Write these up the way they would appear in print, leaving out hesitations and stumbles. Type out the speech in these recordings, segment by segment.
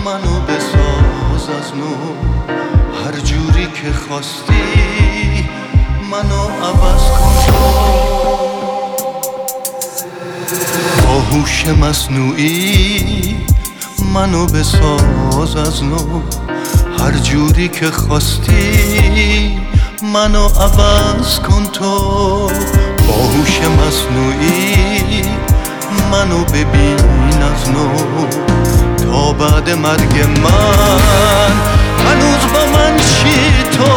منو بساز از نو، هر جوری که خواستی منو عوض کن با هوش مصنوعی. منو بساز از نو، هر جوری که خواستی منو عوض کن تو. با هوش مصنوعی منو ببین از نو، تا بعد مرگ من هنوز با من چی تو.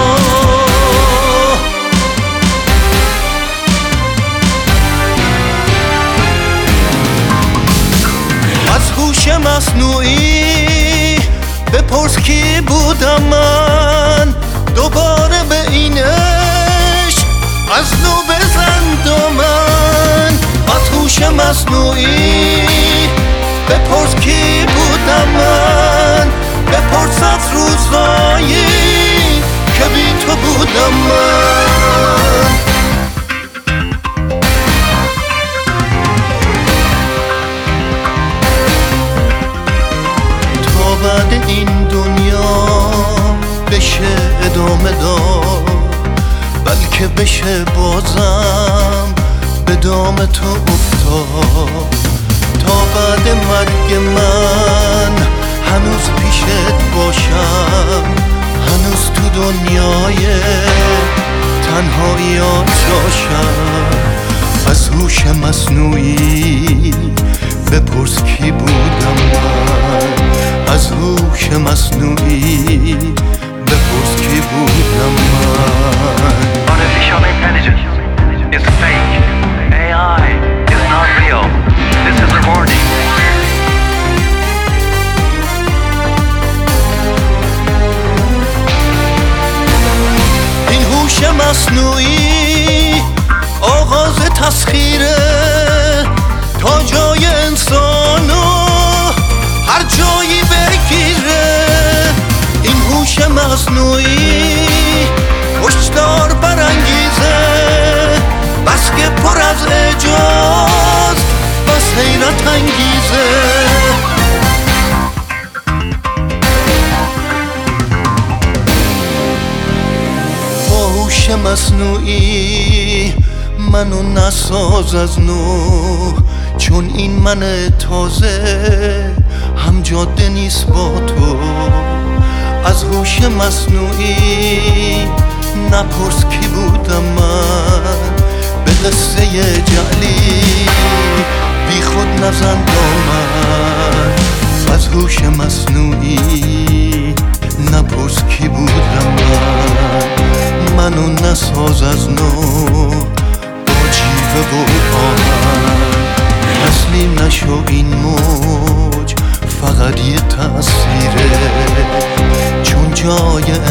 از هوش مصنوعی بپرس کی بودم من، دوباره به این عشق از نو بزن دامن. از هوش مصنوعی بپرس کی بودم من، بپرس از روزایی که بی تو بودم من. تا بعد این دنیا بشه ادامه داد، بلکه بشه بازم به دام تو افتاد. تا بعد مرگ من هنوز پیشت باشم، هنوز تو دنیای تنهاییات جاشم. از هوش مصنوعی بپرس کی بودم من، از هوش مصنوعی بپرس کی بودم من. Artificial intelligence is fake. AI is not real. This is a warning. این هوش مصنوعی آغاز تسخیره، تا جای انسانو هر جایی بگیره. این هوش مصنوعی کشتار برانگیزه، بس که پر از اعجاز، بس حیرت انگیزه. با هوش مصنوعی منو نساز از نو، چون این من تازه هم جاده نیست با تو. از هوش مصنوعی نپرس کی بودم من، به قصه جعلی بی خود نزن دامن. از هوش مصنوعی نپرس کی بودم من، منو نساز از نو با جیوه و آهن. تسلیم نشو این موج فقط یه تأثیره، چون جای